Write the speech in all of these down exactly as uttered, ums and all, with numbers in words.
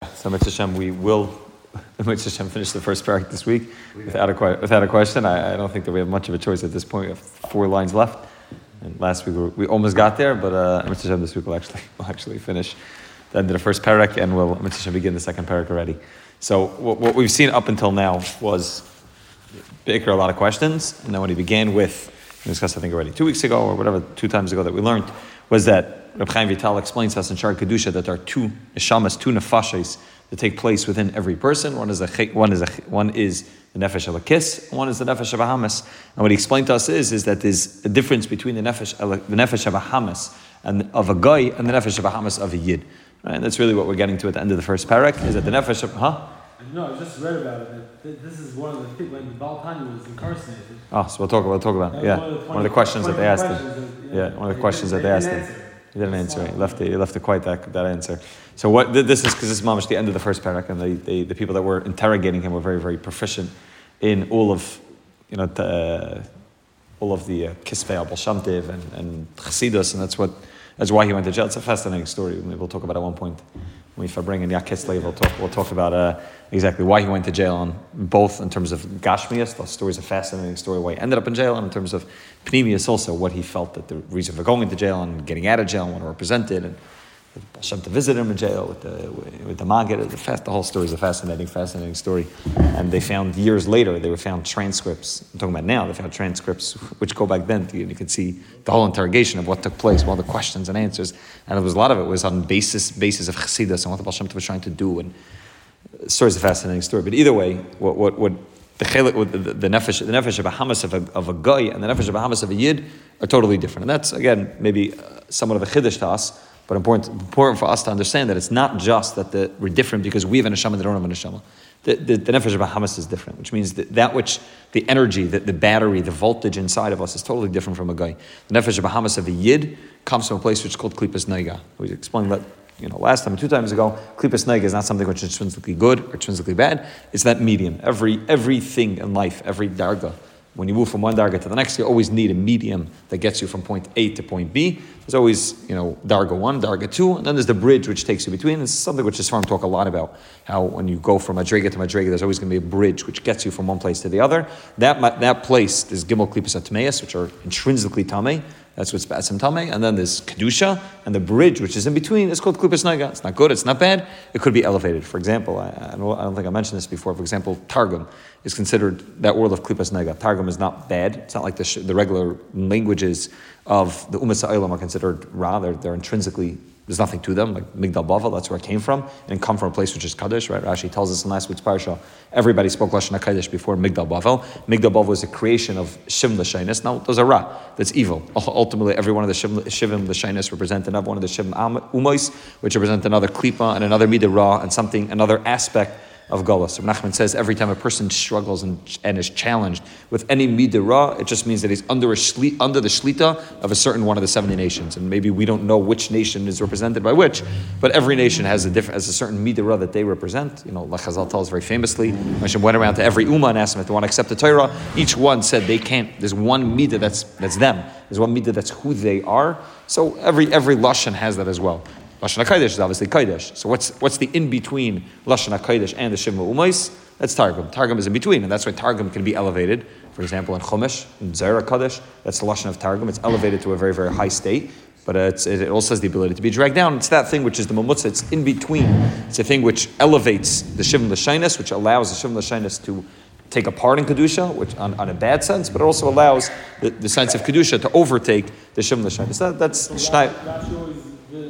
So, Mitzvah Hashem, we will, Mitzvah Hashem, finish the first parak this week without a, without a question. I, I don't think that we have much of a choice at this point. We have four lines left. And last week we, were, we almost got there, but uh, Mitzvah Hashem this week will actually, will actually finish the end of the first parak, and we'll Mitzvah Hashem begin the second parak already. So, what, what we've seen up until now was Baker a lot of questions, and then when he began with, we discussed I think already two weeks ago or whatever, two times ago that we learned, was that Reb Chaim Vital explains to us in Shar Kedusha that there are two neshamas, two nefashos that take place within every person. One is a one is a one is the nefesh elakis, one is the nefesh abahamas. And what he explained to us is is that there's a difference between the nefesh the nefesh abahamas and of a guy and the nefesh abahamas of a yid. Right? And that's really what we're getting to at the end of the first parak. Is that the nefesh of huh? No, I just read about it. That this is one of the things when the Baal Tanya was incarcerated. Oh, so we'll talk. We'll talk about it. Yeah, one of, one of the questions that they asked him. Yeah, one of the questions that they asked him. He didn't answer. He left it. He left it quite that that answer. So what this is because this is mamish the end of the first parak, and they, they, the people that were interrogating him were very very proficient in all of you know the, uh, all of the uh, Kisvei Abel Shamtiv and and Chassidus, and that's what that's why he went to jail. It's a fascinating story. Maybe we'll talk about it at one point. When we bring in Yakislev, we'll talk. We'll talk about uh, exactly why he went to jail, on both in terms of Gashmias. The story is a fascinating story why he ended up in jail, and in terms of Pnimius also, what he felt that the reason for going into jail and getting out of jail and what it represented, and Hashem to visit him in jail with the with the Maggid. The, fast, the whole story is a fascinating, fascinating story. And they found years later, they were found transcripts. I'm talking about now. They found transcripts which go back then. To, you can see the whole interrogation of what took place, all the questions and answers. And it was a lot of it was on basis basis of Chassidus and what the Baal Shem Tov was trying to do. And the story is a fascinating story. But either way, what what what the chelik, the, the, the nefesh, the nefesh of a hamas of a, of a guy and the nefesh of a hamas of a yid are totally different. And that's again maybe somewhat of a chiddush to us. But important, important for us to understand that it's not just that the, we're different because we have a neshama and they don't have a neshama. The, the, the nefesh of Bahamas is different, which means that, that which, the energy, the, the battery, the voltage inside of us is totally different from a guy. The nefesh of Bahamas of a yid comes from a place which is called klipas neiga. We explained that you know, last time, two times ago. Klipas neiga is not something which is intrinsically good or intrinsically bad. It's that medium. Every Everything in life, every darga, when you move from one darga to the next, you always need a medium that gets you from point A to point B. There's always, you know, darga one, darga two, and then there's the bridge which takes you between. It's something which is Sfarim talk a lot about, how when you go from Madrega to Madrega, there's always going to be a bridge which gets you from one place to the other. That that place, there's Gimel Klipas Atmeis, which are intrinsically Tamei. That's what's Ba'asim Tamei. And then there's Kedusha, and the bridge which is in between is called Klipas Neiga. It's not good, it's not bad. It could be elevated. For example, I, I, don't, I don't think I mentioned this before. For example, Targum is considered that world of Klipas Neiga. Targum is not bad. It's not like the, sh- the regular languages of the Ummah Sa'ilam are considered Ra. They're, they're intrinsically, there's nothing to them, like Migdal Bavel, that's where it came from, and come from a place which is Kaddish, right? Rashi tells us in last week's parsha, everybody spoke Lashon HaKadosh before Migdal Bavel. Migdal Bavel was a creation of Shivim L'Shainis. Now, those are Ra, that's evil. Ultimately, every one of the Shivim L'Shainis represent another one of the Shivim Umois, which represent another Klipa and another Midah Ra, and something, another aspect of Golos. So Nachman says every time a person struggles and, and is challenged with any midah ra, it just means that he's under a shli, under the shlita of a certain one of the seventy nations. And maybe we don't know which nation is represented by which, but every nation has a different, has a certain midah ra that they represent. You know, like Chazal tells very famously, Hashem went around to every ummah and asked them if they want to accept the Torah. Each one said they can't. There's one midah that's that's them. There's one midah that's who they are. So every every lashon has that as well. Lashon HaKodesh is obviously Kodesh. So what's what's the in-between Lashon HaKodesh and the Shivim Umais? That's Targum. Targum is in between, and that's why Targum can be elevated. For example, in Chumash, in Zera Kodesh, that's the Lashon of Targum. It's elevated to a very, very high state, but it's, it also has the ability to be dragged down. It's that thing which is the Mamutza. It's in between. It's a thing which elevates the Shivim L'Shainis, which allows the Shivim L'Shainis to take a part in Kedusha, which on, on a bad sense, but it also allows the, the sense of Kedusha to overtake the Shivim L'Shainis. That, that's Shnai.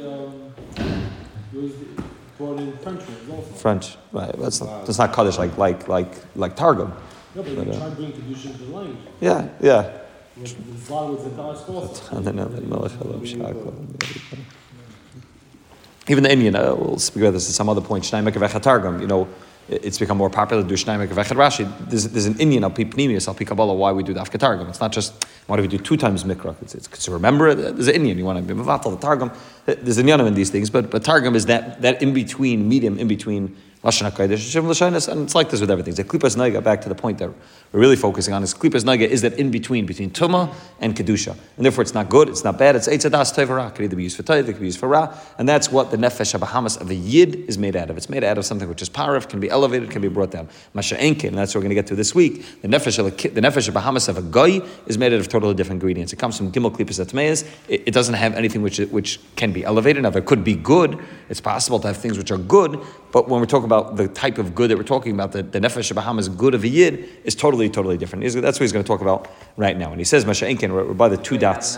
French, French, right? That's not, that's not Kaddish like like like like Targum. No, but, but you uh, try to bring Kedusha into the language. Yeah, yeah. There's a lot of words that also. Even the Indian, uh, we'll speak about this at some other point. Shnai Mekavechat Targum, you know, it's become more popular to do Shnai Mekavechat Rashi. There's, there's an Indian, Al Pi Pnimius, Al Pi Kabbalah, why we do the Afka Targum. It's not just, why do we do two times Mikra? It's, it's to remember it. There's an Indian, you want to be Mavatal, the Targum. There's a Nyanim in these things, but, but Targum is that, that in-between, medium in-between Lashon HaKodesh, Shem Lashonis, and it's like this with everything. The Klipas Naiga, back to the point that we're really focusing on, is Klipas Naiga is that in between, between Tumah and Kedusha. And therefore it's not good, it's not bad, it's Eitz Adas Tov Ra. It can either be used for Tov, it can be used for Ra. And that's what the Nefesh HaBahamas of a Yid is made out of. It's made out of something which is Paraf, can be elevated, can be brought down. Masha Enkin, and that's what we're going to get to this week. The Nefesh the Nefesh HaBahamas of a Goy is made out of totally different ingredients. It comes from Gimel Klipas Atmeis. It, it doesn't have anything which which can be elevated. Now there could be good. It's possible to have things which are good, but when we're talking about the type of good that we're talking about, the, the Nefesh HaBahamas good of a Yid is totally, totally different. He's, that's what he's going to talk about right now. And he says, Masha Enkin, we're, we're by the two dots.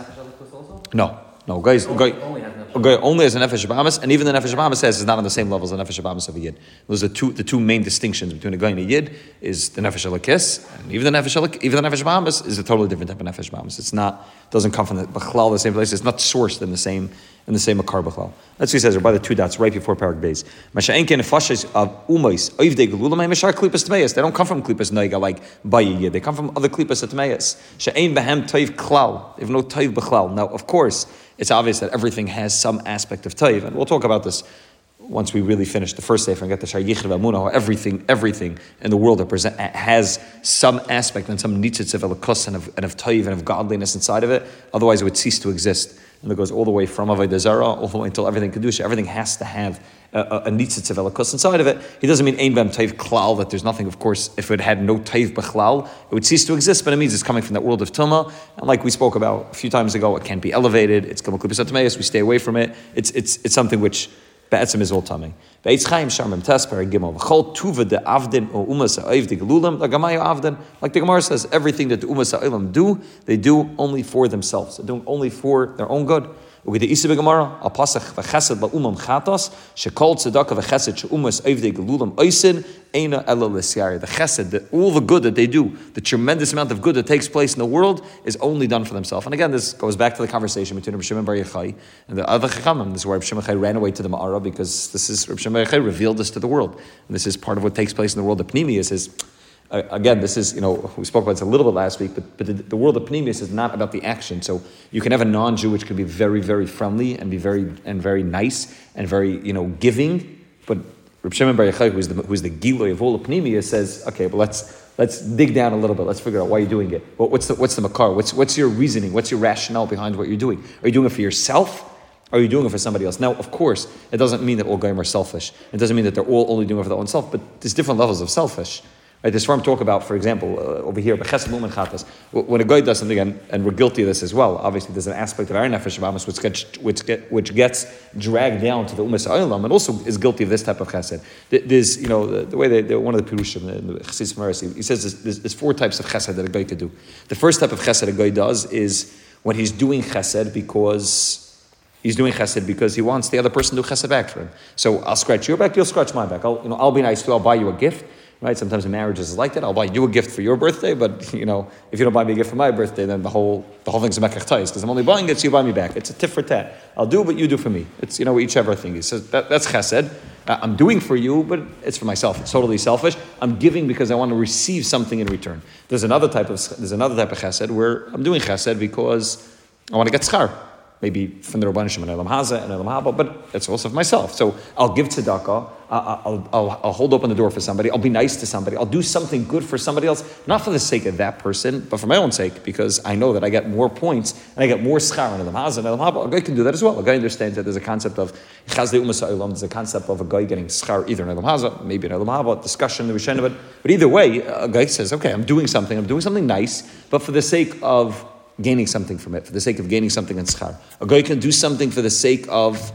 No, no, guys, guy, guy only has a Nefesh HaBahamas, and even the Nefesh HaBahamas says it's not on the same level as the Nefesh HaBahamas of a Yid. Those are two, the two main distinctions between a guy and a Yid is the Nefesh HaLakis, and even the Nefesh HaLak, even the Nefesh HaBahamas is a totally different type of Nefesh HaBahamas. It's not, doesn't come from the B'chlal, the same place. It's not sourced in the same in the same Makar B'chlal. That's what he says, or by the two dots, right before Parak Beis. Masha'enken nefashis of umais, oivdei gelulamay meshar klipas tmeyas. They don't come from klipas noiga like bayiyid. They come from other klipas atmeyas. She'ein behem toiv klal. They have no toiv b'chlal. Now, of course, it's obvious that everything has some aspect of toiv, and we'll talk about this once we really finish the first sefer and get the Shar Yichud V'Amunah, how everything, everything in the world present, has some aspect and some nitzitz of elikus and of, and of toiv and of godliness inside of it. Otherwise, it would cease to exist. And it goes all the way from Avodah Zarah all the way until everything Kedusha. Everything has to have a, a, a nitzitz of elikus inside of it. He doesn't mean ein bem taiv klal, that there's nothing. Of course, if it had no taiv b'chlal, it would cease to exist. But it means it's coming from that world of Tumah. And like we spoke about a few times ago, it can't be elevated. It's Gimel Klipas Atmeis. We stay away from it. It's it's it's something which Ba'etzim is all tamei. Be'etz Chaim Sharmim Tes Perek Gimel V'chol Tuva de Avdin O Umas Ha'oiv de Gelulam L'Gamayu Avdin. Like the Gemara says, everything that the Umas Ha'olam do, they do only for themselves. They're doing only for their own good. With the Isa Gemara, Al Pasach V'Chesed La'Umam Chatas Shekol Tzedakah V'Chesed She'umas Ha'oiv de Gelulam Oisin Eina Ela L'Syari. The Chesed, the, all the good that they do, the tremendous amount of good that takes place in the world, is only done for themselves. And again, this goes back to the conversation between Reb Shimon Bar Yochai and the other Chachamim. This is where Reb Shimon Bar Yochai ran away to the Ma'ara, because this is Reb Shimon Bar Yochai revealed this to the world. And this is part of what takes place in the world of Pnimius is, uh, again, this is, you know, we spoke about this a little bit last week, but, but the, the world of Pnimius is not about the action. So you can have a non-Jew which can be very, very friendly and be very, and very nice and very, you know, giving, but Reb Shimon Bar Yochai, who's the who's the Giloi of all of Pnimius, says, okay, but let's let's dig down a little bit. Let's figure out why you're doing it. What, what's the what's the makar? What's what's your reasoning? What's your rationale behind what you're doing? Are you doing it for yourself? Or are you doing it for somebody else? Now, of course, it doesn't mean that all goyim are selfish. It doesn't mean that they're all only doing it for their own self. But there's different levels of selfish. Right, this firm talk about, for example, uh, over here, when a guy does something, and, and we're guilty of this as well. Obviously, there's an aspect of our nefesh habahamas which gets which, get, which gets dragged down to the umas ha'olam, and also is guilty of this type of chesed. There's, you know, the, the way they, they, one of the pirushim in the Chassidus Marasi, he says there's, there's, there's four types of chesed that a guy could do. The first type of chesed a guy does is when he's doing chesed because he's doing chesed because he wants the other person to do chesed back for him. So I'll scratch your back, you'll scratch my back. I'll, you know, I'll be nice to you. I'll buy you a gift. Right? Sometimes in marriages is like that. I'll buy you a gift for your birthday, but you know, if you don't buy me a gift for my birthday, then the whole the whole thing's a mekach tais, because I'm only buying it, so you buy me back. It's a tit for tat. I'll do what you do for me. It's, you know, we each have our thing. He says that, that's chesed. Uh, I'm doing for you, but it's for myself. It's totally selfish. I'm giving because I want to receive something in return. There's another type of there's another type of chesed where I'm doing chesed because I want to get schar. Maybe from the Rabbanim and Elam Haza and Elam Haba, but it's also for myself. So I'll give tzedakah, I'll, I'll, I'll, I'll hold open the door for somebody, I'll be nice to somebody, I'll do something good for somebody else, not for the sake of that person, but for my own sake, because I know that I get more points and I get more schar in Elam Haza and Elam Haba. A guy can do that as well. A guy understands that there's a concept of Chazde Umas Ha'olam, there's a concept of a guy getting schar either in Elam Haza, maybe in Elam Haba, discussion, the Rishen of it. But either way, a guy says, okay, I'm doing something, I'm doing something nice, but for the sake of gaining something from it, for the sake of gaining something in schar. A guy can do something for the sake of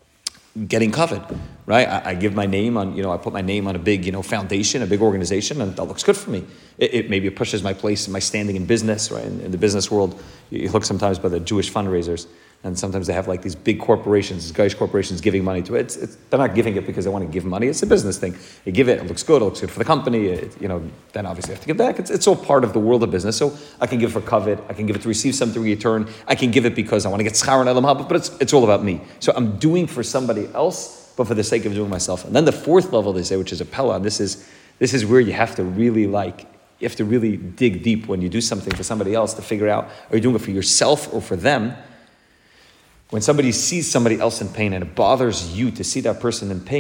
getting covered, right? I, I give my name on, you know, I put my name on a big, you know, foundation, a big organization, and that looks good for me. It, it maybe it pushes my place, my standing in business, right? In, in the business world, you, you look sometimes by the Jewish fundraisers, and sometimes they have like these big corporations, these Goyish corporations giving money to it. It's, it's, they're not giving it because they want to give money. It's a business thing. You give it, it looks good, it looks good for the company. It, you know, then obviously you have to give back. It's, it's all part of the world of business. So I can give for covet, I can give it to receive something in return. I can give it because I want to get schar and elam haba, but it's, it's all about me. So I'm doing for somebody else, but for the sake of doing myself. And then the fourth level they say, which is a pella, this is this is where you have to really like, you have to really dig deep when you do something for somebody else to figure out, are you doing it for yourself or for them? When somebody sees somebody else in pain and it bothers you to see that person in pain,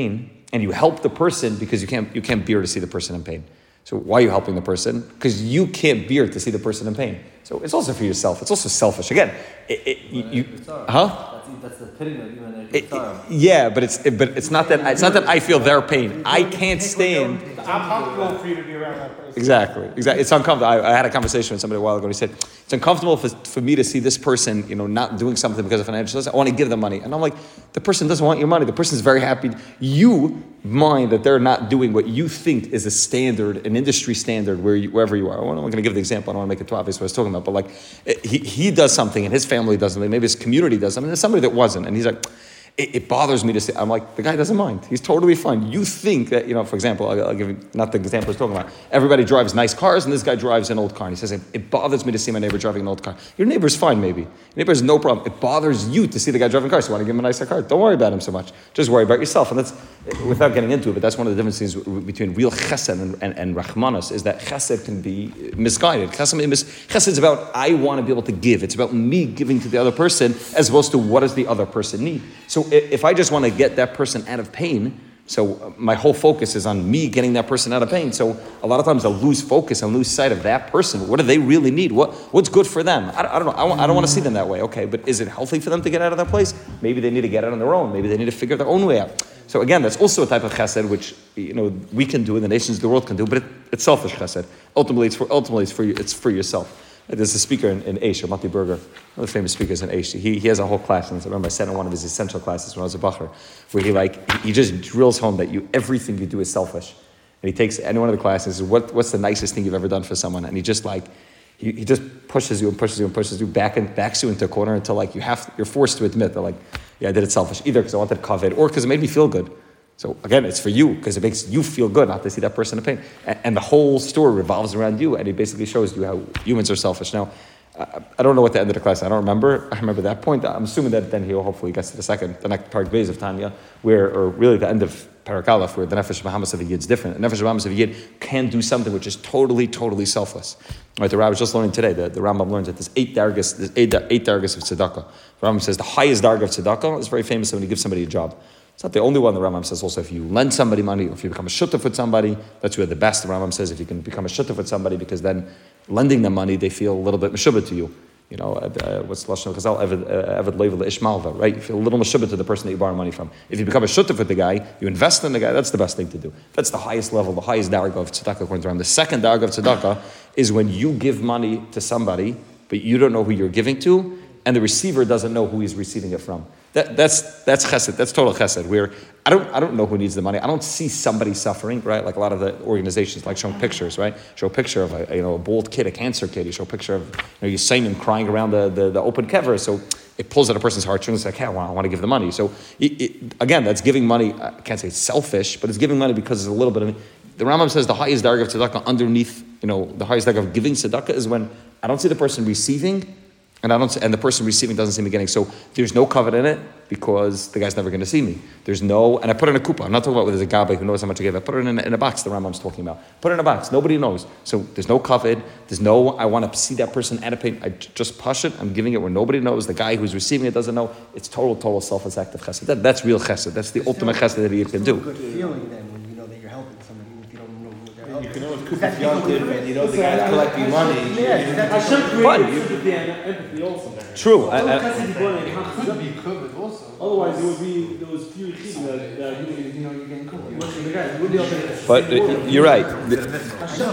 and you help the person because you can't you can't bear to see the person in pain. So why are you helping the person? Because you can't bear to see the person in pain. So it's also for yourself. It's also selfish. Again, it, it, you, you huh? That's the pity of human It, it, yeah, but it's it, but it's not that it's not that I feel their pain. I can't stand. It's uncomfortable for you to be around that person. Exactly, exactly. It's uncomfortable. I, I had a conversation with somebody a while ago, and he said it's uncomfortable for, for me to see this person, you know, not doing something because of financial. I want to give them money, and I'm like, the person doesn't want your money. The person's very happy. You mind that they're not doing what you think is a standard, an industry standard, where you, wherever you are. I'm not going to give the example. I don't want to make it too obvious what I was talking about, but like he he does something, and his family does something. Maybe his community does something. There's somebody that wasn't, and he's like. It, it bothers me to say. I'm like, the guy doesn't mind. He's totally fine. You think that, you know, for example, I'll, I'll give you, not the example I was talking about. Everybody drives nice cars, and this guy drives an old car. And he says, it, it bothers me to see my neighbor driving an old car. Your neighbor's fine, maybe. Your neighbor has no problem. It bothers you to see the guy driving a car, so you want to give him a nicer car. Don't worry about him so much. Just worry about yourself. And that's, without getting into it, but that's one of the differences between real chesed and, and, and rachmanos, is that chesed can be misguided. Chesed, chesed is about, I want to be able to give. It's about me giving to the other person, as opposed to what does the other person need. So if I just want to get that person out of pain, so my whole focus is on me getting that person out of pain. So a lot of times I'll lose focus and lose sight of that person. What do they really need? What What's good for them? I, I don't know. I, want, I don't want to see them that way. Okay, but is it healthy for them to get out of that place? Maybe they need to get out on their own. Maybe they need to figure their own way out. So again, that's also a type of chesed which, you know, we can do and the nations of the world can do, but it, it's selfish chesed. Ultimately, it's for ultimately it's for you. It's for yourself. There's a speaker in, in Aish, Matti Berger, one of the famous speakers in Aish. He, he has a whole class, and I remember I sat in one of his essential classes when I was a bacher, where he like he just drills home that you everything you do is selfish. And he takes any one of the classes, what what's the nicest thing you've ever done for someone? And he just like he, he just pushes you and pushes you and pushes you back and backs you into a corner until like you have you're forced to admit that like, yeah, I did it selfish, either because I wanted covet or because it made me feel good. So again, it's for you because it makes you feel good not to see that person in pain. And, and the whole story revolves around you, and he basically shows you how humans are selfish. Now, I, I don't know what the end of the class. I don't remember. I remember that point. I'm assuming that then he'll hopefully get to the second, the next part base of Tanya, where, or really the end of Parak Aleph, where the Nefesh Bahamas of a Yid is different. The Nefesh Bahamas of a Yid can do something which is totally, totally selfless. Right? The Rambam was just learning today. The, the Rambam learns that there's eight dargas, there's eight, eight dargas of tzedakah. The Rambam says the highest darga of tzedakah is very famous when you give somebody a job. It's not the only one. The Rambam says also if you lend somebody money, or if you become a shutaf with somebody, that's where the best. The Rambam says if you can become a shutaf with somebody, because then lending them money, they feel a little bit meshubah to you. You know, uh, what's Lashon Chazal, Eved Level Ishmalva, right? You feel a little meshubah to the person that you borrow money from. If you become a shutaf with the guy, you invest in the guy, that's the best thing to do. That's the highest level, the highest darga of tzedakah according to Rambam. The second darga of tzedakah is when you give money to somebody, but you don't know who you're giving to, and the receiver doesn't know who he's receiving it from. That, that's that's chesed. That's total chesed. Where I don't I don't know who needs the money. I don't see somebody suffering, right? Like a lot of the organizations, like showing pictures, right? Show a picture of a you know a bald kid, a cancer kid. You show a picture of you know Simon crying around the, the, the open kever. So it pulls at a person's heartstrings. Like, hey, I want, I want to give the money. So it, it, again, that's giving money. I can't say it's selfish, but it's giving money because it's a little bit of. The Rambam says the highest darga of tzedakah underneath, you know, the highest darga of giving tzedakah is when I don't see the person receiving. And I don't, and the person receiving doesn't see me getting. So there's no covet in it because the guy's never going to see me. There's no, and I put it in a kupa. I'm not talking about whether there's a gabbai who knows how much I gave. I put it in a, in a box. The Rambam's talking about. Put it in a box. Nobody knows. So there's no covet. There's no. I want to see that person out of pain. I j- just push it. I'm giving it where nobody knows. The guy who's receiving it doesn't know. It's total, total selfless act of chesed. That, that's real chesed. That's the ultimate chesed that you can do. Good feeling then when you know that you're helping somebody if you don't know who they're helping. You can always cook if you're and you know the guy's collecting money. Yeah, I should create sympathy and empathy also. True. I, I, could be covered also. Otherwise, there would be those few things that, that you, you know you can cover. The guys would be able to. but uh, you're right. The, Still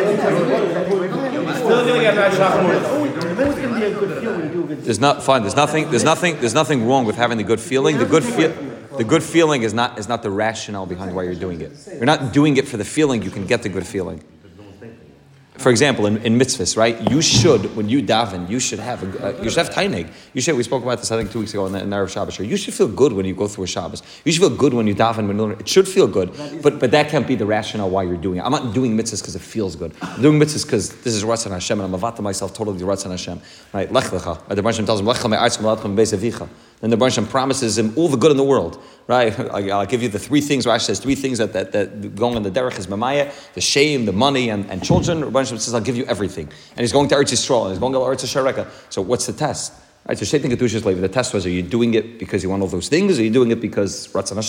gonna get always gonna be a good feeling. Do good. there's not fine. There's nothing. There's nothing. There's nothing wrong with having the good feeling. The good feel. The good feeling is not is not the rationale behind why you're doing it. You're not doing it for the feeling. You can get the good feeling. For example, in, in mitzvahs, right? You should, when you daven, you should have a, uh, you should have taineg. You should. We spoke about this, I think, two weeks ago in the, in the Erev Shabbos. You should feel good when you go through a Shabbos. You should feel good when you daven. When it should feel good, but but that can't be the rationale why you're doing it. I'm not doing mitzvahs because it feels good. I'm doing mitzvahs because this is Ratzon Hashem, and I'm avata myself totally to Ratzon Hashem. Right? Lech lecha. The Baruch Hashem tells him, Lech me'aretz me'alatchem beis avicha. Then the Baruch Hashem promises him all the good in the world. Right? I'll give you the three things. Rashi says three things that that, that going on the derech is mamaya, the shame, the money, and, and children. The Baruch Hashem says, I'll give you everything. And he's going to Eretz Yisrael, and he's going to Eretz Shareka. So what's the test? Right? So Shaitan Ketushas Levi. The test was: are you doing it because you want all those things, or are you doing it because Ratzon Hashem?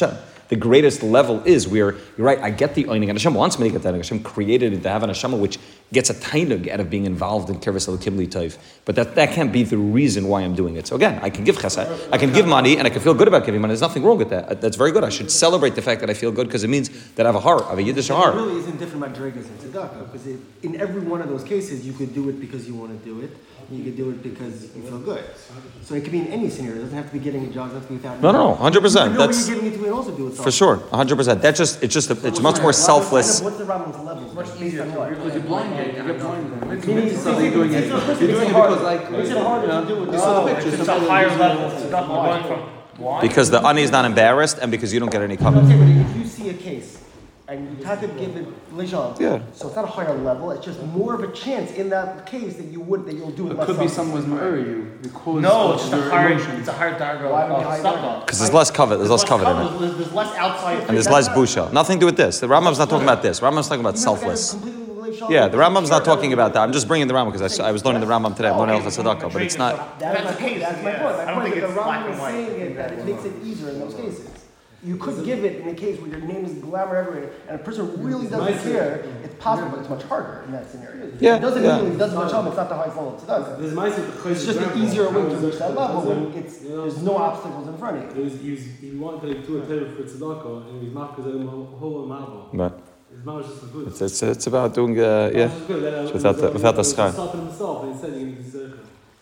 The greatest level is where, you're right, I get the oining, and Hashem wants me to get that. Hashem created it to have an Hashem which gets a tainug out of being involved in Kirvas Elokim L'Tov. But that, that can't be the reason why I'm doing it. So again, I can give chesed, I can give money, and I can feel good about giving money. There's nothing wrong with that. That's very good. I should celebrate the fact that I feel good because it means that I have a heart, I have a Yiddish heart. It really isn't different about Dregas and Tzedakah, because it, in every one of those cases, you could do it because you want to do it. You could do it because you feel good. So it could be in any scenario. It doesn't have to be getting a job. It doesn't have to be without. No, no, one hundred percent. You know That's you're giving it to, and also do it. For sure, one hundred percent. That's just, it's just, a, it's much more selfless. What's the Rambam's level? It's much easier. Because you're blind. You're blind. Meaning, You're doing it. You're doing it because like. Makes it harder to do it. Oh, it's a higher level. It's not going from. Because the ani is not embarrassed, and because you don't get any I'll comment. tell you what, if you see a case and you have to give it lejon, Yeah. so it's not a higher level. It's just more of a chance in that case that you would that you'll do it. It less could be often. someone's murder you because No, of it's just a your higher, emotions. it's a higher darga Why would you of hide stuff. Because there's less covet, there's less covet in it. There's, there's less outside. And there's less busha. Nothing to do with this. The Rambam's not talking about this. Rambam's talking about selfless. Yeah, the Rambam's not talking about that. I'm just bringing the Rambam because I, I was learning the Rambam today. I'm learning Elchas Tzedakah, but it's not. That's my That's the point. case, That's my yeah. point. My I don't point think is the it's black Rambam and is white. saying it that it makes it easier in those cases. You could give it in a case where your name is glamour everywhere, and a person really doesn't care. It's possible, but it's much harder in that scenario. Yeah, It doesn't yeah. mean it doesn't much harm. It's not the highest level of tzedakah. There's mice with the It's just an easier way to reach that level when it's there's no obstacles in front of He you. was, he was, he wanted to do a table for tzedakah, and he was not because of the whole marble. But His mouth was just good. it's, it's, it's about doing, uh, yeah. Without the- without the schar. Stopping himself, and he said he was uh,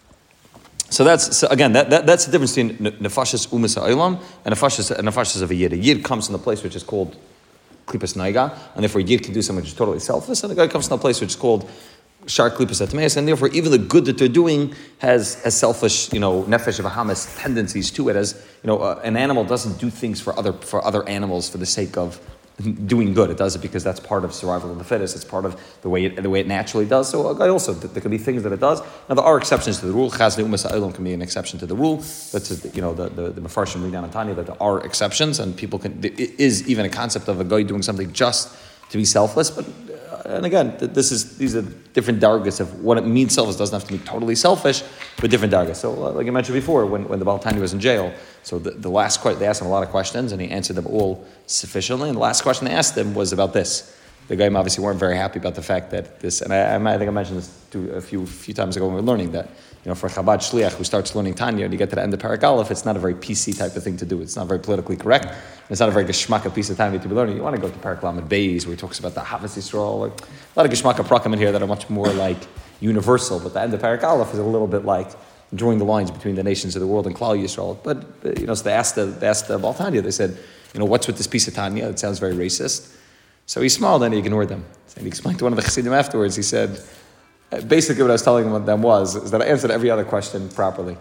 So that's, so again, that, that that's the difference between nefashis umas ha'olam and nefashis and nefashis of a yid. A yid comes from the place which is called klipas naiga, and therefore a yid can do something which is totally selfless, and the guy comes from the place which is called shar klipas atmeis, and therefore even the good that they're doing has has selfish, you know, nefesh of hamas tendencies to it. As you know, uh, an animal doesn't do things for other for other animals for the sake of doing good. It does it because that's part of survival of the fittest. It's part of the way it, the way it naturally does. So a guy also, there could be things that it does. Now there are exceptions to the rule. Chazli umas ha'olam can be an exception to the rule. That's just, you know, the the, the Mefarshim read down in Tanya that there are exceptions, and people can. It is even a concept of a guy doing something just to be selfless. But uh, and again, this is these are different dargas of what it means. Selfless doesn't have to be totally selfish, but different dargas. So uh, like I mentioned before, when when the Baal Tanya was in jail. So the, the last question, they asked him a lot of questions, and he answered them all sufficiently. And the last question they asked him was about this. The guy obviously weren't very happy about the fact that this, and I, I think I mentioned this to a few few times ago when we were learning that, you know, for a Chabad Shliach who starts learning Tanya, and you get to the end of Parak Aleph, it's not a very P C type of thing to do. It's not very politically correct. And it's not a very geshmaka piece of time to be learning. You want to go to Parak Lamed Beis, where he talks about the Havas Yisrael, like a lot of geshmaka prakim in here that are much more like universal. But the end of Parak Aleph is a little bit like drawing the lines between the nations of the world and Klal Yisrael. But, uh, you know, so they asked the, they asked the Baal Tanya, they said, you know, what's with this piece of Tanya? It sounds very racist. So he smiled and he ignored them. And he explained to one of the Chassidim afterwards, he said, uh, basically what I was telling them was, is that I answered every other question properly.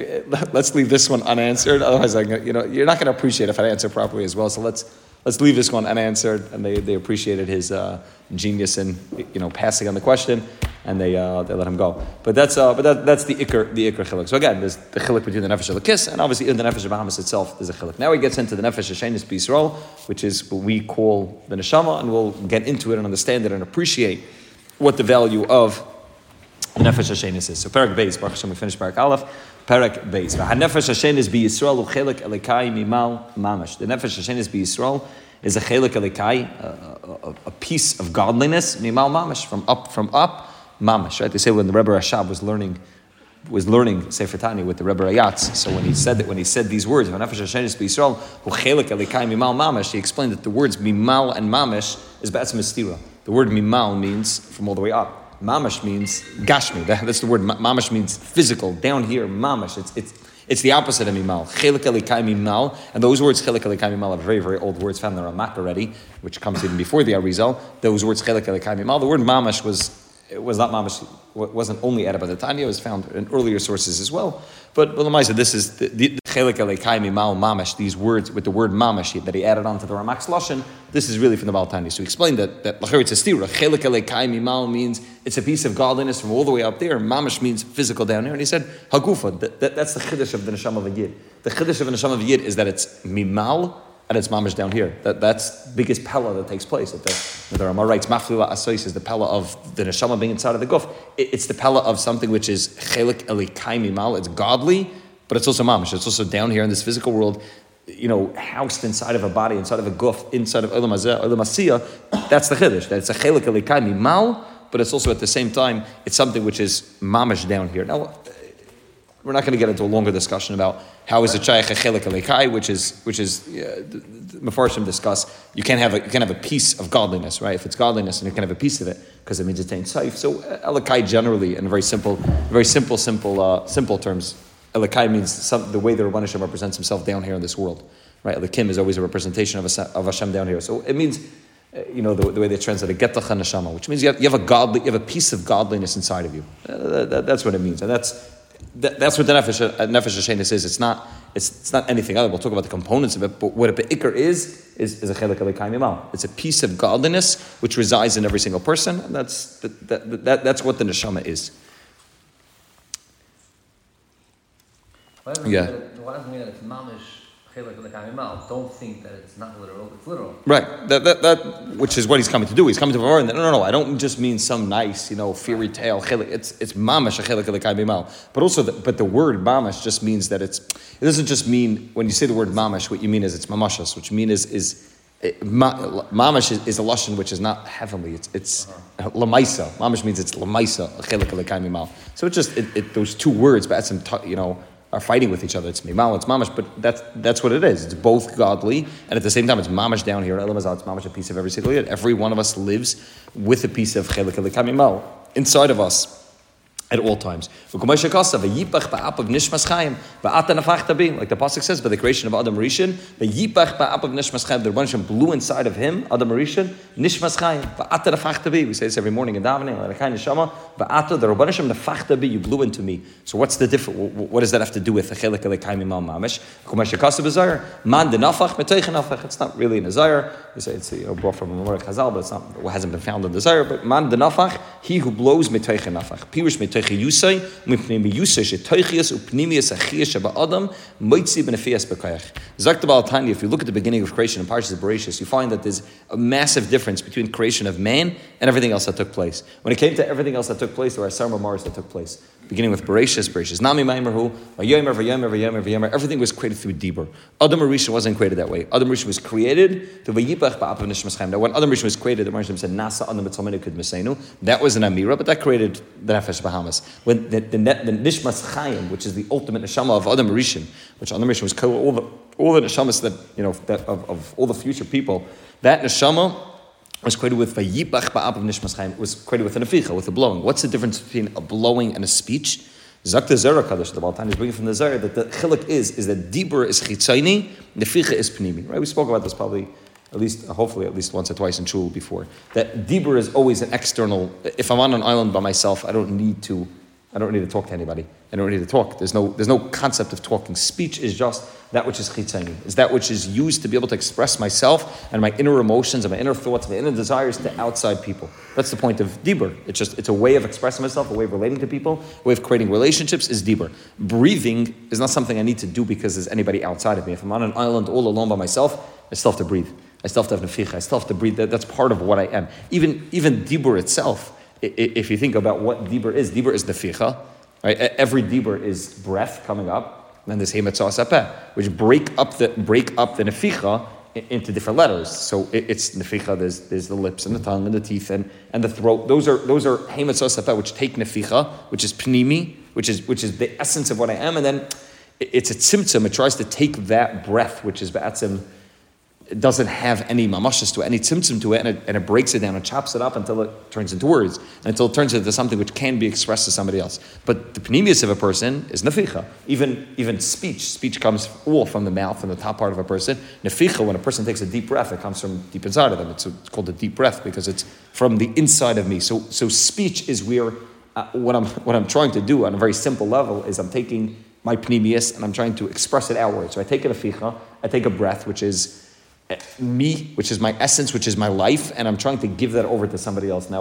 Let's leave this one unanswered. Otherwise, I, you know, you're not going to appreciate if I answer properly as well. So let's let's leave this one unanswered. And they, they appreciated his uh, genius in, you know, passing on the question, and they uh, they let him go. But that's uh, but that, that's the ikr the ikr chiluk. So again, there's the chiluk between the nefesh of the kiss, and obviously in the nefesh of Bahamas itself there's a chiluk. Now he gets into the nefesh hashenis b'Yisrael, which is what we call the neshama, and we'll get into it and understand it and appreciate what the value of the nefesh hashenis is. So Parak Beis, Baruch Hashem, we finish Parak Aleph. Parak Beis. Nefesh hashenis b'Yisrael u'chelik elikai mimal mamash. The nefesh hashenis b'Yisrael is a chelik elikai, a, a, a piece of godliness mimal mamash, from up from up. Mamash, right? They say when the Rebbe Rashab was learning, was learning Sefer Tanya with the Rebbe Rayatz. So when he said that, when he said these words, "V'nefesh hashenis b'Yisrael hu chelik elikai mimal mamash," he explained that the words mimal and mamash is b'atzem mistira. The word mimal means from all the way up. Mamash means gashmi. That, that's the word. Mamash means physical. Down here, mamash. It's it's it's the opposite of mimal. Chelik elikai mimal, and those words chelik elikai mimal are very very old words found in the Ramak already, which comes even before the Arizal. Those words chelik elikai mimal. The word mamash was. It was not mamash. Wasn't only added by the Tanya. It was found in earlier sources as well. But but Lamaisa, this is the chelik elikai mimal mamash. These words with the word mamash that he added on to the Ramak's lashon. This is really from the Baal Tanya. So he explained that that lachar it's a stira. Chelik elikai mimal means it's a piece of godliness from all the way up there. Mamash means physical down here. And he said hagufa. That, that, that's the chiddush of the neshama of a yid. The chiddush of the neshama of a yid is that it's mimal. And it's mamash down here. That that's the biggest pella that takes place. That the, the Ramah writes, Maflila Asois is the pella of the neshama being inside of the guf. It, it's the pella of something which is chelik elikai mimal. It's godly, but it's also mamash. It's also down here in this physical world. you know, housed inside of a body, inside of a guf, inside of Olam Hazeh, Olam Asiyah, that's the Chiddush. That it's a Chelik Elikai Mimal, but it's also at the same time, it's something which is mamash down here. Now, we're not going to get into a longer discussion about how is it Shaykh a Chelik Elikai, which is, which is, uh, the, the Mefarshim discuss, you can't have a, you can't have a piece of godliness, right? If it's godliness and you can have a piece of it, because it means it ain't safe. So, uh, Elikai generally, in a very simple, very simple, simple, uh, simple terms, Elikai means some, the way the Rabban Hashem represents himself down here in this world, right? Elikim is always a representation of, a, of Hashem down here. So it means, uh, you know, the, the way they translate it, Getach HaNeshama, which means you have, you have a godly, you have a piece of godliness inside of you. Uh, that, that's what it means, and that's that, that's what the Nefesh Nefesh Hashenis is. It's not it's it's not anything other. We'll talk about the components of it, but what a be'ikr is is is a Chelik Elikai Mimal. It's a piece of godliness which resides in every single person, and that's that, that, that that's what the neshama is. Why doesn't Yeah. Mean that, why doesn't it mean that it's mamish chelik l'kamimal? Don't think that it's not literal. It's literal. Right. That, that that which is what he's coming to do. He's coming to Vavar. No, no, no. I don't just mean some nice, you know, fairy tale. Chelik. It's it's mamish a chelik l'kamimal. But also, the, but the word mamish just means that it's. It doesn't just mean when you say the word mamish, what you mean is it's mamashas, which mean is is. It, ma, mamish is, is a lashon which is not heavenly. It's it's uh-huh. lamaisa. Mamish means it's lamaisa. Chelik l'kamimal. So it's just it, it, those two words, but some you know. Are fighting with each other. It's mimal, it's mamash, but that's that's what it is. It's both godly, and at the same time, it's mamash down here. Elam Hazal, it's mamash, a piece of every single yid. Every one of us lives with a piece of chelik elikai mimal inside of us at all times. Like the pasuk says, by the creation of Adam Rishon, the yipach ba'ap of nishmas chayim, the Rebbeinu blew inside of him, Adam Rishon, nishmas chayim. We say this every morning in davening. The Rebbeinu nefachta bi, you blew into me. So what's the difference? What does that have to do with the chelik elikai mimal mamish? Man denafach meteichen. It's not really in a zayar. We say it's you know, brought from a Memorial Chazal, but it's not. It hasn't been found in the zayar. But man denafach, he who blows meteichen nafach. Pirush meteichen yusay, mipnei yusay shetoichias upnimias achiyas sheba'adam moitzi benefias b'kayach. Zakt Baal Tanya. If you look at the beginning of creation in Parshas Bereshis, you find that there's a massive difference between creation of man and everything else that took place. When it came to everything else that took place, there are several Mars that took place. Beginning with Bereshis, Bereshis Nami Maimerhu, Vayomer, Vayomer, Vayomer, Vayomer. Everything was created through Dibur. Adam Rishon wasn't created that way. Adam Rishon was created to Vayipach ba'apav nishmas chayim. Now, when Adam Rishon was created, the Rishon said, Nasa Adam b'tzalmenu kud mesenu. That was an Amira, but that created the Nefesh Bahamas. When the, the, the Nishmas Chayim, which is the ultimate neshama of Adam Rishon, which Adam Rishon was co- all the all the neshamas that you know that of, of all the future people, that neshama was created with Vayipach ba'apav nishmas chayim. It was created with an aficha, with a blowing. What's the difference between a blowing and a speech? Zakta Zera Kadosh, the Baal Tanya is bringing from the Zera that the chiluk is is that Dibur is chitzayni, the ficha is pnimi. Right? We spoke about this probably at least, hopefully, at least once or twice in Shul before. That Dibur is always an external. If I'm on an island by myself, I don't need to. I don't need to talk to anybody. I don't need to talk. There's no, there's no concept of talking. Speech is just that which is chitzayni, is that which is used to be able to express myself and my inner emotions and my inner thoughts and my inner desires to outside people. That's the point of dibur. It's just, it's a way of expressing myself, a way of relating to people, a way of creating relationships is dibur. Breathing is not something I need to do because there's anybody outside of me. If I'm on an island all alone by myself, I still have to breathe. I still have to have neficha. I still have to breathe. That, that's part of what I am. Even, even dibur itself, if you think about what dibur is, dibur is neficha. Right? Every dibur is breath coming up, and then there's hemetzah sapeh, which break up the break up the neficha into different letters. So it's neficha. There's there's the lips and the tongue and the teeth and, and the throat. Those are those are hemetzah sapeh, which take neficha, which is pnimi, which is which is the essence of what I am, and then it's a tzimtzum. It tries to take that breath, which is ba'atzim. It doesn't have any mamashas to it, any tzimtzum to it, and it, and it breaks it down and chops it up until it turns into words, until it turns into something which can be expressed to somebody else. But the pnimius of a person is neficha. Even even speech, speech comes all from the mouth, from the top part of a person. Neficha, when a person takes a deep breath, it comes from deep inside of them. It's, a, it's called a deep breath because it's from the inside of me. So so speech is where uh, what I'm what I'm trying to do on a very simple level is I'm taking my pnimius and I'm trying to express it outward. So I take a neficha, I take a breath, which is me, which is my essence, which is my life, and I'm trying to give that over to somebody else. Now,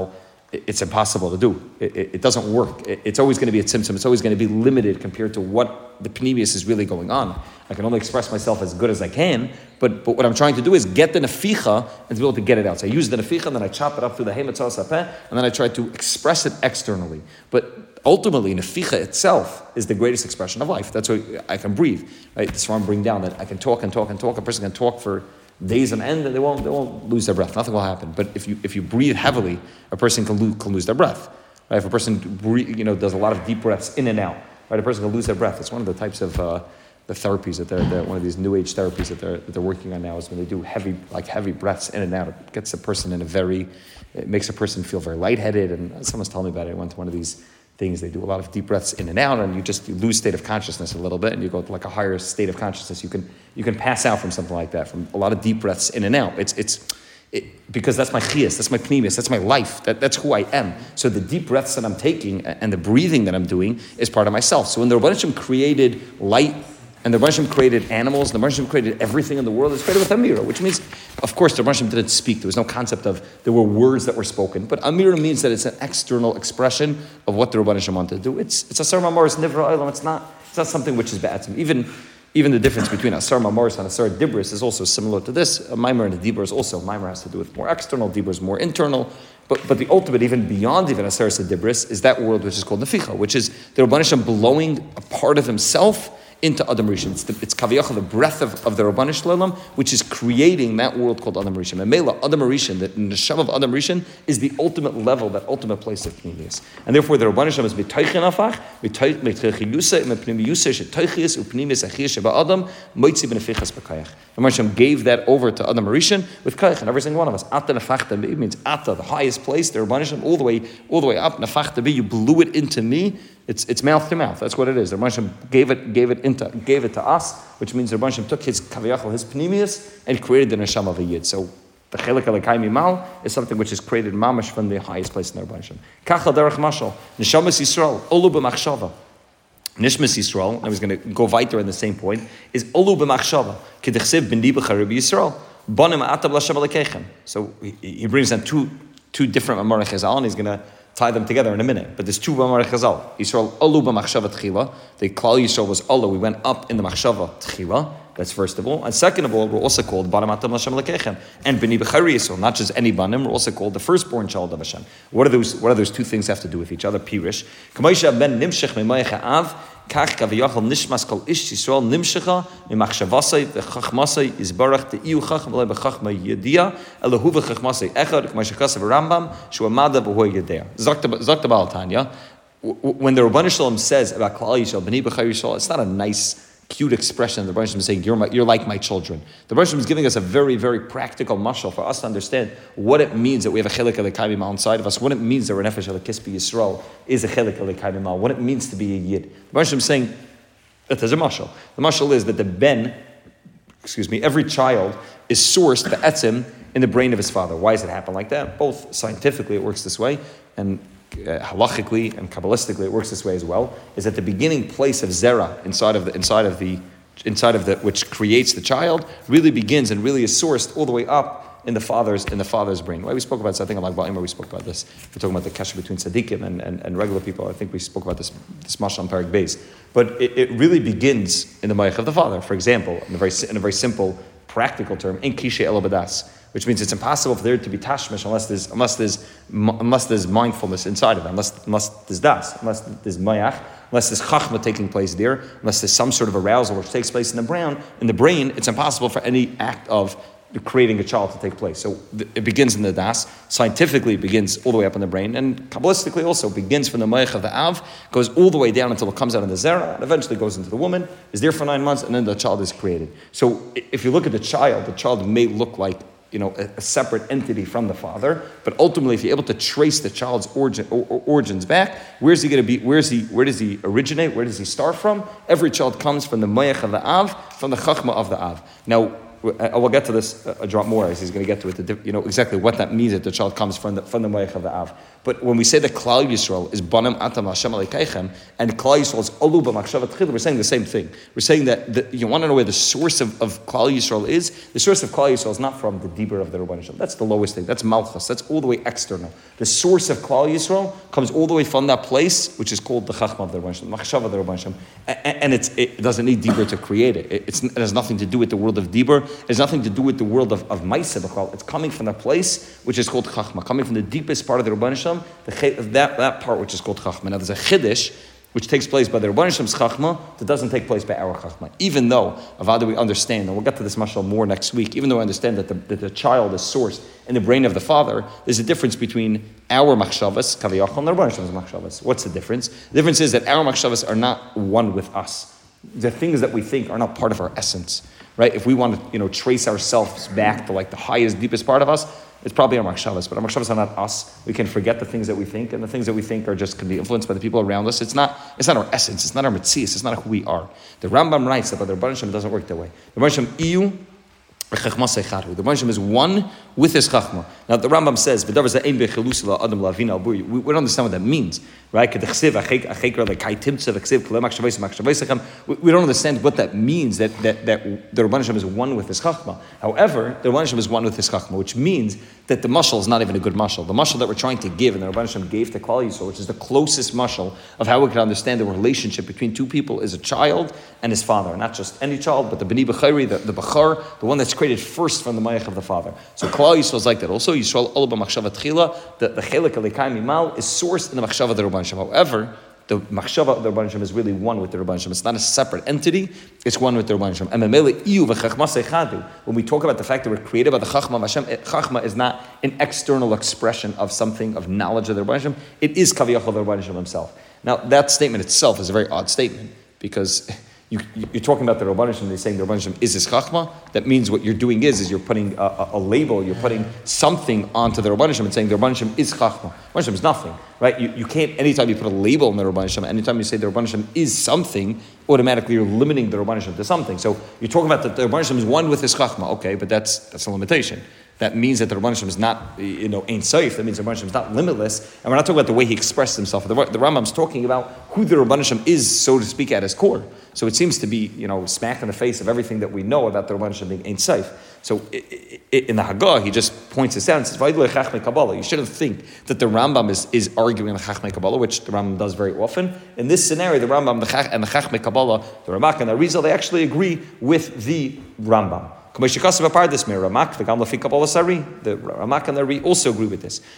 it's impossible to do. It, it, it doesn't work. It, it's always going to be a tzimtzum. It's always going to be limited compared to what the pneumius is really going on. I can only express myself as good as I can, but, but what I'm trying to do is get the neficha and to be able to get it out. So I use the neficha, and then I chop it up through the hematz sapeh, and then I try to express it externally. But ultimately, neficha itself is the greatest expression of life. That's why I can breathe. Right? That's why I'm bringing down that I can talk and talk and talk. A person can talk for days on end, and they won't they won't lose their breath. Nothing will happen. But if you if you breathe heavily, a person can lose, can lose their breath. Right? If a person breathe, you know does a lot of deep breaths in and out, right? A person can lose their breath. It's one of the types of uh, the therapies that they're, they're one of these new age therapies that they're that they're working on now is when they do heavy like heavy breaths in and out. It gets a person in a very it makes a person feel very lightheaded. And someone's telling me about it. I went to one of these things. They do a lot of deep breaths in and out, and you just you lose state of consciousness a little bit, and you go to like a higher state of consciousness. You can you can pass out from something like that, from a lot of deep breaths in and out. It's it's it, because that's my chiyas, that's my pneumius, that's my life, that, that's who I am. So the deep breaths that I'm taking and the breathing that I'm doing is part of myself. So when the Rebbeinu Shem created light, and the Rebbeinu Shem created animals, and the Rebbeinu Shem created everything in the world, it's created with Amira, which means, of course, the Rebbeinu Shem didn't speak. There was no concept of, there were words that were spoken. But Amira means that it's an external expression of what the Rebbeinu Shem wanted to do. It's it's Asar Mamoris Nivra Olam. It's not it's not something which is bad. Even even the difference between Asar Mamoris and Asar Dibris is also similar to this. A Maimer and a Dibur is also, Maimer has to do with more external, Dibur is more internal. But but the ultimate, even beyond even Asar Dibris, is that world which is called Neficha, which is the Rebbeinu Shem blowing a part of himself into Adam Rishon. It's, the, it's Kaviyachal, the breath of, of the Rabbanu Shalom, which is creating that world called Adam Rishon. And Mela, Adam Rishon, the Neshama of Adam Rishon, is the ultimate level, that ultimate place of Pneumius. And therefore, the Rabbanu Shalom is Mitoichin Afach, Mitoichin Yusa, Mipneumius, Shetoichias, Upneumius, Achias, Sheba Adam, Moitzi Benefichas Bekayach. The Rabbanu Shalom gave that over to Adam Rishon with Kayach, and every single one of us. Ata Nefachta Bi means Ata, the highest place, the Rabbanu Shalom, all the way, all the way up, Nefachta Bi, you blew it into me. It's it's mouth to mouth. That's what it is. The Rebbeinu Shem gave it gave it into gave it to us, which means the Rebbeinu Shem took his kaviyachal, his pneumius, and created the neshama of a yid. So the chelik alakai mimal is something which is created mamash from the highest place in the Rebbeinu Shem. Kachal derech mashal neshamas Yisrael olu b'machshava. Nishmas Yisrael. I was going to go weiter in the same point. Is olu b'machshava k'dechsev b'nibach Rabbi Yisrael banim atab l'shem alekechem. So he, he brings down two two different Amar Chazal, and he's going to tie them together in a minute. But there's two Amar Chazal. Yisrael alu b'machshava tchila. The Klal Yisrael was alu. We went up in the machshava tchila. That's first of all. And second of all, we're also called Banim Atam Hashem Lekechem. And B'ni B'chari Yisrael, not just any Banim, we're also called the firstborn child of Hashem. What are those, what are those two things have to do with each other? Pirish. K'maisha ben nimshech me'mayach ha'av, kach kaviyachal nishmas kol ish Yisrael nimshecha me'machshavasai v'chachmasai yizbarach te'iyu chacham alei b'chachma yediyah elahu v'chachmasai echad k'maisha kasav Rambam shu amada v'hu yediyah. Zok the Baal Tanya. When the Rebbeinu Shalom says about Klal Yisrael, B'ni B'chari Yisrael, it's not a nice cute expression. The Rebbeinu Shalom is saying, you're, my, you're like my children. The Rebbeinu Shalom is giving us a very, very practical mashal for us to understand what it means that we have a chelik elikay mimal inside of us, what it means that we're nefesh elikis b'Yisrael is a chelik elikay mimal, what it means to be a yid. The Rebbeinu Shalom is saying that there's a mashal. The mashal is that the ben, excuse me, every child is sourced, the etzim, in the brain of his father. Why does it happen like that? Both scientifically it works this way, and Uh, halachically and kabbalistically, it works this way as well. Is that the beginning place of zera inside of the inside of the inside of the which creates the child really begins and really is sourced all the way up in the father's in the father's brain. Why we spoke about this, I think like Ba'imah, we spoke about this. We're talking about the kasha between tzaddikim and, and, and regular people. I think we spoke about this this mashal on Parak Beis. But it, it really begins in the mayach of the father. For example, in a very in a very simple practical term, in kishe elo badas, which means it's impossible for there to be tashmish unless there's unless there's unless there's mindfulness inside of it, unless unless there's das, unless there's mayach, unless there's chachma taking place there, unless there's some sort of arousal which takes place in the brain. In the brain, it's impossible for any act of creating a child to take place. So it begins in the das. Scientifically, it begins all the way up in the brain, and kabbalistically also begins from the mayach of the av, goes all the way down until it comes out in the zera, and eventually goes into the woman, is there for nine months, and then the child is created. So if you look at the child, the child may look like, you know, a, a separate entity from the father, but ultimately, if you're able to trace the child's origin, or, or origins back, where's he going to be? Where's he? Where does he originate? Where does he start from? Every child comes from the mayach of the av, from the chachma of the av. Now, I will get to this a drop more as he's going to get to it. The, you know exactly what that means that the child comes from the from the Moich of the Av. But when we say that Klal Yisrael is Banim Atam Hashem Alekeichem and Klal Yisrael is Olu B'Machshavat Tchila, we're saying the same thing. We're saying that the, you want to know where the source of, of Klal Yisrael is. The source of Klal Yisrael is not from the Dibur of the Rabban Shem. That's the lowest thing. That's Malchus. That's all the way external. The source of Klal Yisrael comes all the way from that place, which is called the Chachma of the Rabban Shem, Machshav of the Rabban Shem, and it's, it doesn't need Dibur to create it. It's, it has nothing to do with the world of Dibur. It has nothing to do with the world of of Maaseh B'chal. It's coming from that place which is called Chachma, coming from the deepest part of the Rabban Shem, the that, that part which is called Chachma. Now there's a Chiddush which takes place by the Rabban Shem's Chachma that doesn't take place by our Chachma. Even though, Avada, we understand, and we'll get to this mashal more next week, even though I understand that the, that the child is sourced in the brain of the father, there's a difference between our machshavas, Kaviyachal, and the Rabban Shem's machshavas. What's the difference? The difference is that our machshavas are not one with us. The things that we think are not part of our essence, right? If we want to, you know, trace ourselves back to like the highest, deepest part of us, it's probably our machshavas, but our machshavas are not us. We can forget the things that we think, and the things that we think are just can be influenced by the people around us. It's not. It's not our essence. It's not our metzias. It's not who we are. The Rambam writes that, but the Rabban Shem doesn't work that way. The Rabban Shem iyu. The Rabban Shem is one with his chachma. Now the Rambam says, we don't understand what that means, right? We don't understand what that means, that, that, that the Rabban Shem is one with his chachma. However, the Rabban Shem is one with his chachma, which means that the mashal is not even a good mashal. The mashal that we're trying to give, and the Rabban Shem gave to Klal Yisrael, which is the closest mashal of how we can understand the relationship between two people, is a child and his father. Not just any child, but the B'ni B'chari, the, the B'char, the one that's created first from the Mayach of the father. So Klal Yisrael is like that. Also, Yisrael Ol B'Machshava Tchila, the the Chelik Alekai Mimal is sourced in the Machshava of the Rabban Shem. However, the Machshava of the Rabban Shem is really one with the Rabban Shem. It's not a separate entity, it's one with the Rabban Shem. When we talk about the fact that we're created by the Chachma of Hashem, Chachma is not an external expression of something, of knowledge of the Rabban Shem. It is Kaviyachal the Rabban Shem himself. Now, that statement itself is a very odd statement, because You, you're talking about the Rabban Shem, they're saying the Rabban Shem is his Chachma. That means what you're doing is, is you're putting a, a, a label, you're putting something onto the Rabban Shem and saying the Rabban Shem is Chachma. Rabban Shem is nothing, right? You, you can't, anytime you put a label on the Rabban Shem, anytime you say the Rabban Shem is something, automatically you're limiting the Rabban Shem to something. So you're talking about that the Rabban Shem is one with his Chachma. Okay, but that's that's a limitation. That means that the Rabban Shem is not, you know, Ein Sof. That means the Rabban Shem is not limitless. And we're not talking about the way he expressed himself. The, the Rambam's talking about who the Rabban Shem is, so to speak, at his core. So it seems to be, you know, smack in the face of everything that we know about the Rabban Shem being Ein Sof. So it, it, in the Haggah, he just points this out and says, you shouldn't think that the Rambam is, is arguing the Chachmei Kabbalah, which the Rambam does very often. In this scenario, the Rambam the Chach, and the Chachmei Kabbalah, the Ramak and the Arizal, they actually agree with the Rambam. The Ramak and the Ari also agree with this.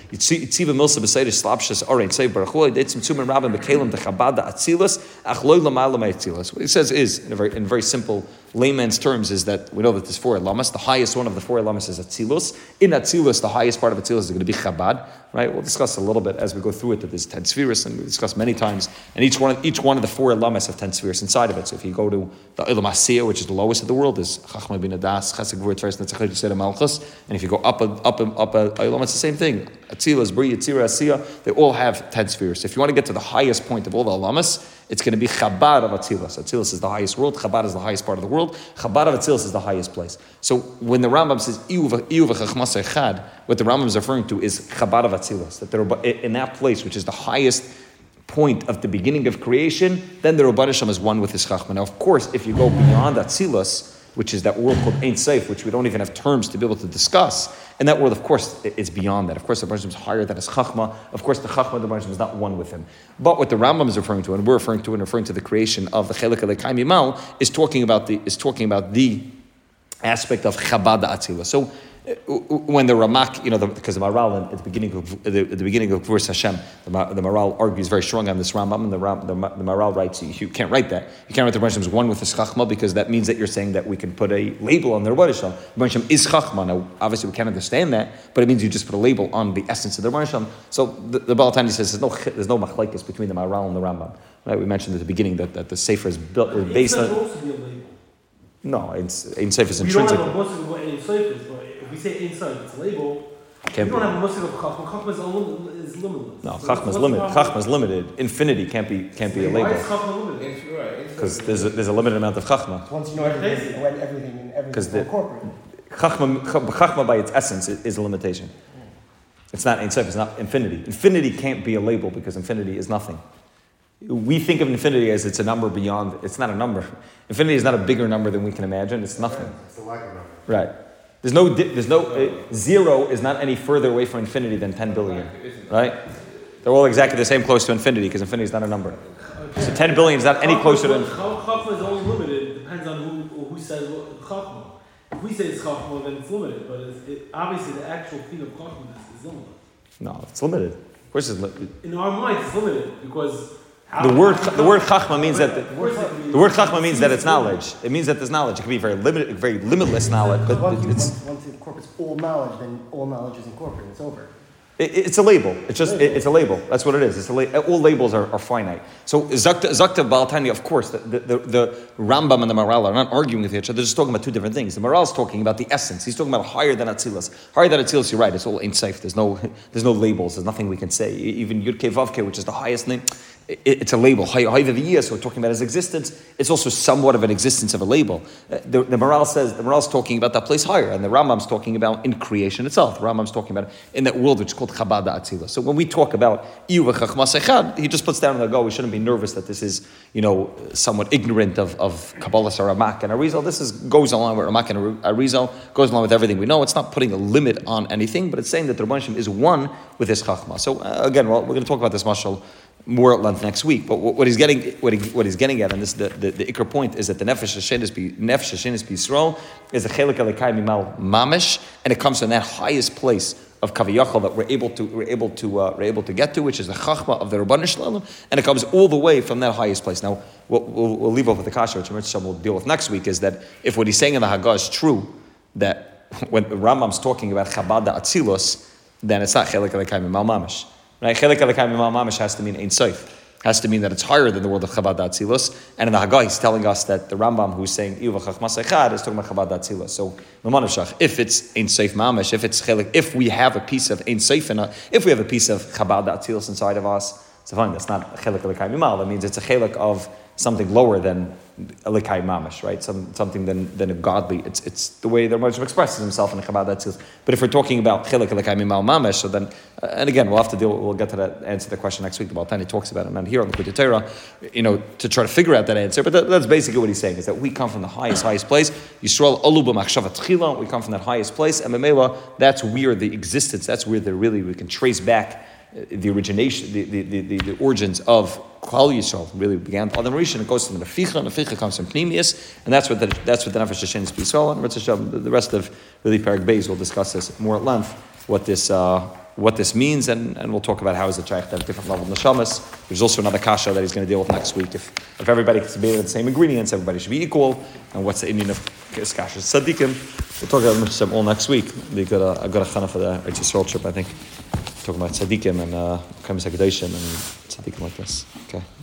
What he says is, in a very, in very simple layman's terms, is that we know that there's four Elamas. The highest one of the four Elamas is Atzilus. In Atzilus, the highest part of Atzilus is going to be Chabad. Right? We'll discuss a little bit as we go through it that there's ten Sfiris, and we discuss many times. And each one, each one of the four Elamas have ten Sfiris inside of it. So if you go to the Ilam Asiyah, which is the lowest of the world, is Chachma bin Adas, Chesed Gvur Tveres Netzachah Yisera Malchus. And if you go up a, up a, up a Ilam, it's the same thing. Atzilus, Bri, Yitzira, Asiyah, they all have ten Sfiris. If you want to get to the highest point of all the Elamas, it's going to be Chabad of Atzilus. Atzilus is the highest world. Chabad is the highest part of the world. Chabad of Atzilus is the highest place. So when the Rambam says Iyu v'chachmas echad, what the Rambam is referring to is Chabad of Atzilus. That there, in that place, which is the highest point of the beginning of creation, then the Rabban Shem is one with his Chachma. Now, of course, if you go beyond Atzilus, which is that world called Ein Sof, which we don't even have terms to be able to discuss, and that world, of course, is beyond that. Of course, the Rabban Shem is higher than his Chachma. Of course, the Chachma of the Rabban Shem is not one with him. But what the Rambam is referring to, and we're referring to, and referring to the creation of the Chelik Alekai Mimal, is talking about the is talking about the aspect of Chabad Atzilus. So when the Ramak, you know, the, because the Maral at the beginning of the, at the beginning of Gvur Hashem, the, the Maral argues very strong on this Rambam, and the, the, the Maral writes, you, you can't write that. You can't write the Rabban Shem is one with the Chachma, because that means that you're saying that we can put a label on the Rabban Shem. The Rabban Shem is Chachma. Now, obviously, we can't understand that, but it means you just put a label on the essence of the Rabban Shem. So the, the Baal Tanya says there's no there's no machlekes between the Maral and the Rambam. Right? We mentioned at the beginning that, that the Sefer is built is based on. Also be a label. No, it's Ein Sof is we intrinsic. We don't have a muscle of what Ein Sof is, but if we say Ein Sof, it's a label. Can't we don't be. have a muscle of Chachma. Chachma is, unlim- is limitless. No, so Chachma is limited. Chachma is limited. Infinity can't be can't be a Why label. is Chachma limited? Because there's a, there's a limited amount of Chachma. Once you know everything, when everything and everything. because the corporate. chachma, chachma by its essence is, is a limitation. It's not Ein Sof, it's not infinity. Infinity can't be a label because infinity is nothing. We think of infinity as it's a number beyond, it's not a number. Infinity is not a bigger number than we can imagine, it's nothing. It's a lack of number. Right. There's no, there's no, uh, zero is not any further away from infinity than ten billion, right? They're all exactly the same close to infinity because infinity is not a number. So ten billion is not any closer to infinity. Chachma is always limited, it depends on who, who says what Chachma. If we say it's Chachma, then it's limited, but it's, it, obviously the actual thing of Chachma is, is limited. No, it's limited. Of course it's limited. In our minds, it's limited because The word, the word chachma means that the, the word chachma means that it's knowledge. It means that there's knowledge. It can be very limited, very limitless knowledge, but once, it, you, it's once, once it incorporates all knowledge, then all knowledge is incorporated. It's over. it, it's a label. It's just it, it's a label. That's what it is. It's a la- all labels are, are finite. So Zakta Zakta Baal Tanya, of course, the, the, the, the Rambam and the Maral are not arguing with each other. They're just talking about two different things. The Maral is talking about the essence. He's talking about higher than Atzilus. Higher than Atzilus, you're right. It's all Ein Sof. There's no there's no labels. There's nothing we can say. Even Yud Kei Vav Kei, which is the highest name. It's a label. So we're talking about his existence. It's also somewhat of an existence of a label. The, the Maral says the Moral's talking about that place higher, and the Rambam's talking about in creation itself. The Rambam's talking about in that world which is called Chabad Atzila. So when we talk about Iyu v'Chachmas Echad, he just puts down the go. We shouldn't be nervous that this is, you know, somewhat ignorant of, of Kabbalah or Ramak and Arizal. This is goes along with Ramak and Arizal, goes along with everything we know. It's not putting a limit on anything, but it's saying that the Rebbeinu Shem is one with his Chachma. So uh, again, well, we're going to talk about this mashal more at length next week. But what he's getting, what, he, what he's getting at, and this the the, the ikar point is that the nefesh hashenis be nefesh hashenis Yisrael is a chelik alekai mimal mamish, and it comes from that highest place of kaviyachal that we're able to we're able to uh, we're able to get to, which is the chachma of the Rabbanan Shalom, and it comes all the way from that highest place. Now we'll, we'll, we'll leave off with the kasha, which Mitzvah we'll deal with next week. Is that if what he's saying in the Haggah is true, that when the Rambam's talking about Chabad Atzilus, then it's not chelik alekai mimal mamish. Right? Chelik alekai mimal mamish has to mean Ein Sof. Has to mean that it's higher than the world of Chabad Atzilus. And in the Haggah, he's telling us that the Rambam, who's saying Iyu v'Chachmas Echad, is talking about Chabad Atzilus. So, if it's Ein Sof mamish, if it's chelik, if we have a piece of Ein Sof in us, if we have a piece of Chabad Atzilus inside of us, so fine, that's not chelik alekai mimal. That means it's a chelik of something lower than Elikai Mamish, right? Some, something than, than a godly. It's it's the way the Rebbeinu expresses himself in the Chabad Atzilus. But if we're talking about Chilek Elikai Mimal Mamish, so then, uh, and again, we'll have to deal. We'll get to that answer the question next week. The Baal Tanya talks about it, and here on the Likutei Torah, you know, to try to figure out that answer. But that, that's basically what he's saying: is that we come from the highest, highest place. Yisrael Alu b'Machshavat Tchila. We come from that highest place, and Memela, that's where the existence. That's where the really we can trace back the origination, the, the, the, the, the origins of Klal Yisrael really began. Adam Rishon, it goes from the Neficha, and the Neficha comes from Pnimius, and that's what the, that's what the Nefesh Hashem is Yisrael. And the, the rest of really Perek Beis will discuss this more at length, what this uh, what this means, and, and we'll talk about how is it shaykh to have different level of neshamas. There's also another kasha that he's going to deal with next week. If if everybody can be the same ingredients, everybody should be equal, and what's the Indian of kasha tzaddikim? We'll talk about them all next week. We got a I got a chana for the Eretz Yisrael trip, I think. Talking about tzaddikim and uh, Kamis Hakadoshim and tzaddikim like this. Okay.